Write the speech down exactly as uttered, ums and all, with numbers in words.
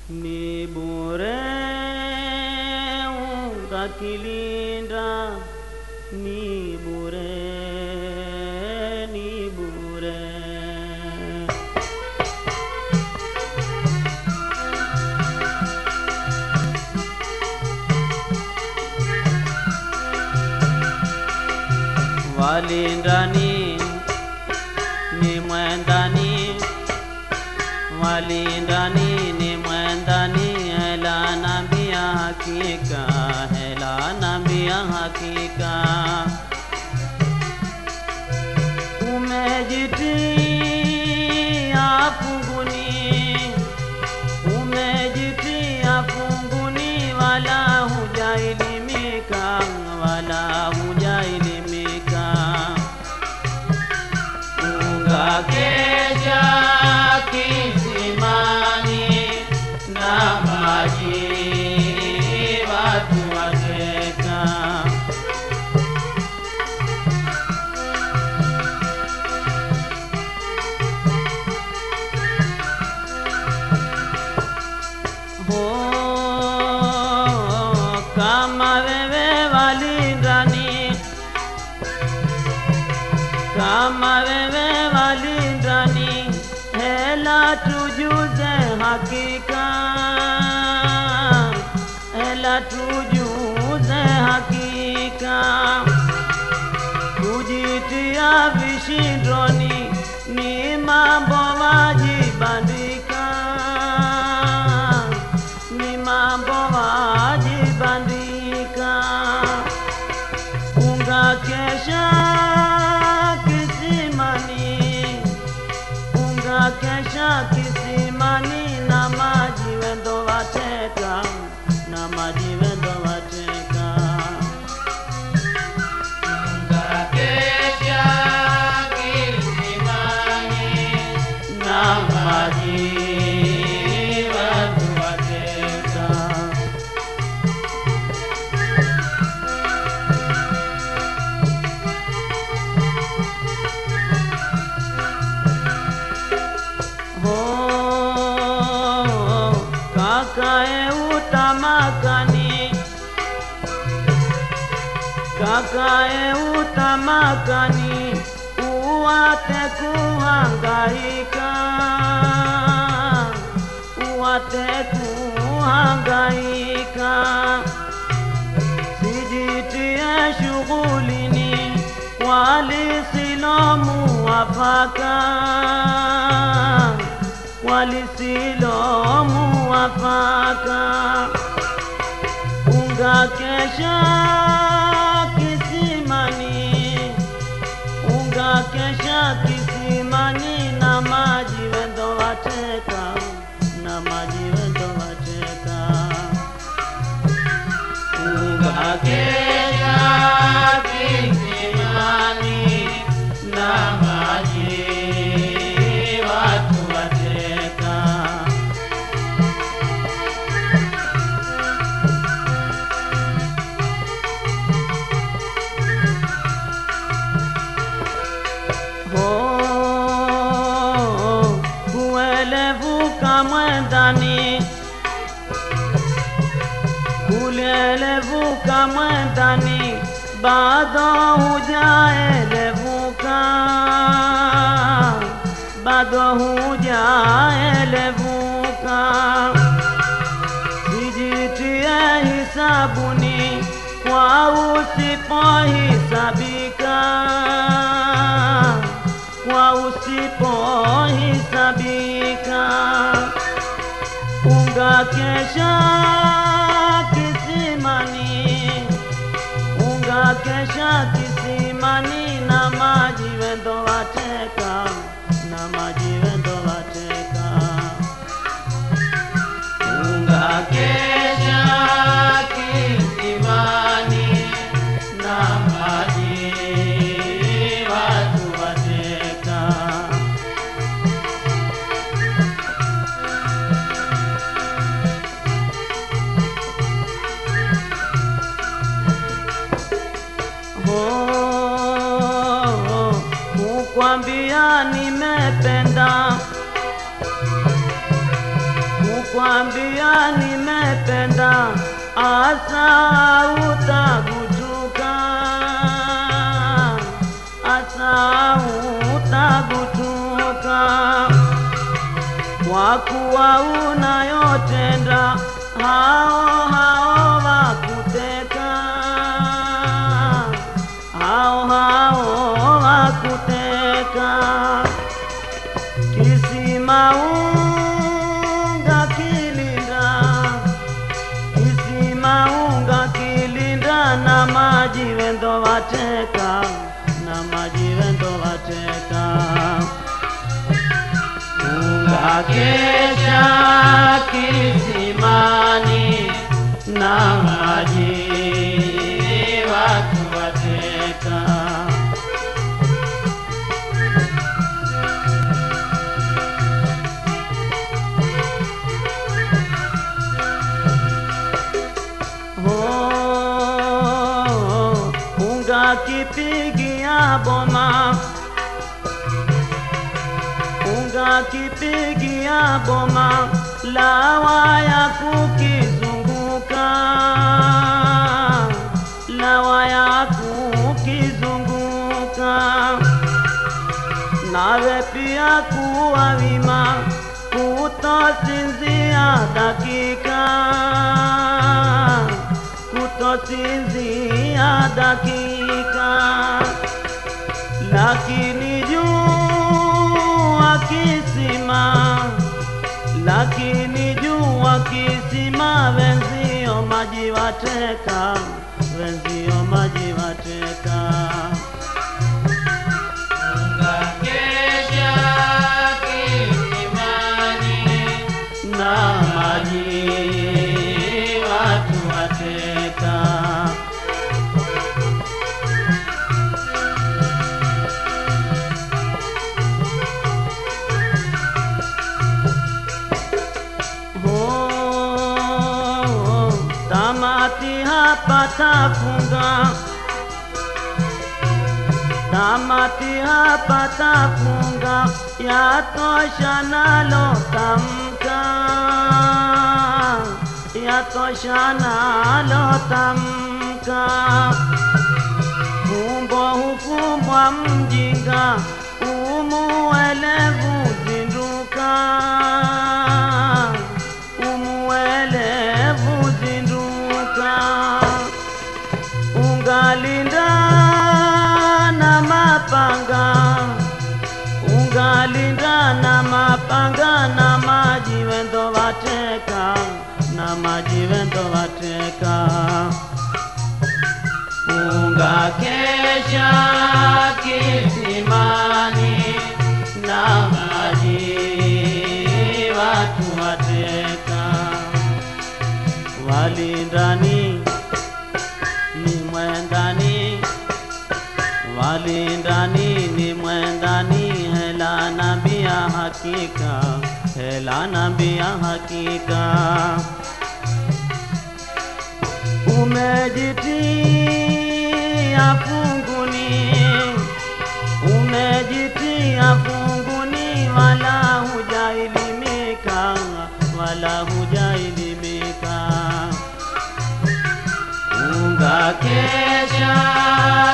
ni bure ukakilinda, ni bure, ni bure. Walindani ni mwendani, walindani ni mwendani, hela nambia hakika, hela nambia hakika. Umejitia funguni, umejitia funguni, wala hujaelimika, wala hujaelimika. Ungakesha kisimani na maji watu wateka. Oh, kama wewe walindani, kama wewe walindani, hela tujuze hakika, hela tujuze hakika. Kujitia vishindoni ni mambo wajibandika, ni mambo wajibandika. Ungakesha kisimani, ungakesha kisimani, na maji wendo wateka, na maji wendo wateka. Ungakesha kisimani, na maji wendo wateka. Oh, kakae utamakani, kakae utamakani, uwate kuhangaika, uwate kuhangaika. Sijitie shughulini walisilomu wafaka, walisilomu wafaka. Ungakesha kisimani, ungakesha kisimani, na maji wendo wateka, na maji wendo wateka. Ungakesha kisimani, na maji watu wateka. Oh, kuelevuka mwendani, kuelevuka mwendani, bado hujaelevuka, bado hujaelevuka. Sijitie hisabuni kwa usipohisabika, kwa usipohisabika. Ungakesha kisimani, ungakesha kisimani, na maji wendo wateka, na maji wendo wateka. Ungakesha kisimani, na maji watu wateka. kukwambia nimependa, asa utagutuka, asa utagutuka, kwa kuwa unayotenda hao hao wakuteka, hao hao wakuteka. Kisima unga kilinda, kisima unga kilinda, na maji wendo wateka, na maji wendo wateka. Unga kesha kisimani, na maji watu wateka. Kipigia boma, unga kipigia boma, lawa ya kukizunguka, lawa ya kukizunguka. Nawe pia kuwa wima, kutosinzia dakika, kutosinzia dakika. Lakini jua kisima, lakini jua kisima, wenzio maji wateka, wenzio maji wateka. Unga kesha kisimani, na maji watu wateka. Tamati hapa tafunga, tamati hapa tafunga, yatosha nalo tamka, yatosha nalo tamka. Fumbo hufumbwa mjinga, umuelevu zinduka, umuelevu zinduka. Ungalinda na mapanga, ungalinda na mapanga, na maji wendo wateka, na maji wendo wateka. Unga kesha kisimani, na maji watu wateka. Walindani ni mwendani, walindani ni mwendani, hela nambia hakika, hela nambia hakika. Umejitia funguni, umejitia funguni, wala hujaelimika, wala hujaelimika. Unga kesha